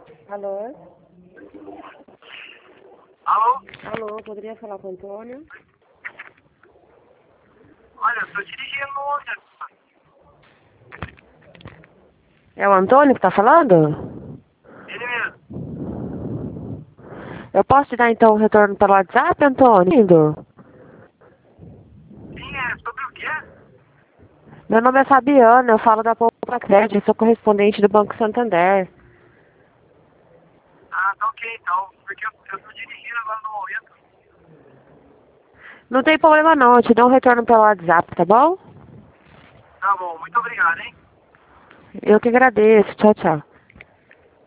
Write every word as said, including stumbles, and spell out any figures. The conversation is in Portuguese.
Alô? Alô? Alô, poderia falar com o Antônio? Olha, eu tô dirigindo ontem. É o Antônio que tá falando? Ele mesmo. Eu posso te dar então o retorno pelo WhatsApp, Antônio? Lindo. Sim, é sobre o quê? Meu nome é Fabiana, eu falo da Poupa Crédito, sou correspondente do Banco Santander. Ah, tá ok então. Porque eu, eu tô dirigindo agora no momento. Não tem problema não, eu te dou um retorno pelo WhatsApp, tá bom? Tá bom, muito obrigado, hein? Eu que agradeço, tchau, tchau.